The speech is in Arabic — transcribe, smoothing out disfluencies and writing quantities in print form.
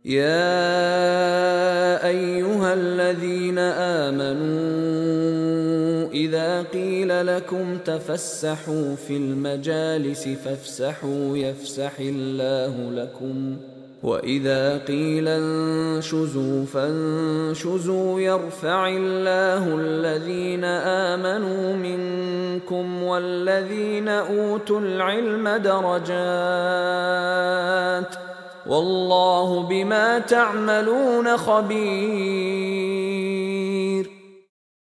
يا أيها الذين آمنوا إذا قيل لكم تفسحوا في المجالس فافسحوا يفسح الله لكم، وإذا قيل انشزوا فانشزوا يرفع الله الذين آمنوا منكم والذين أوتوا العلم درجات، والله بما تعملون خبير.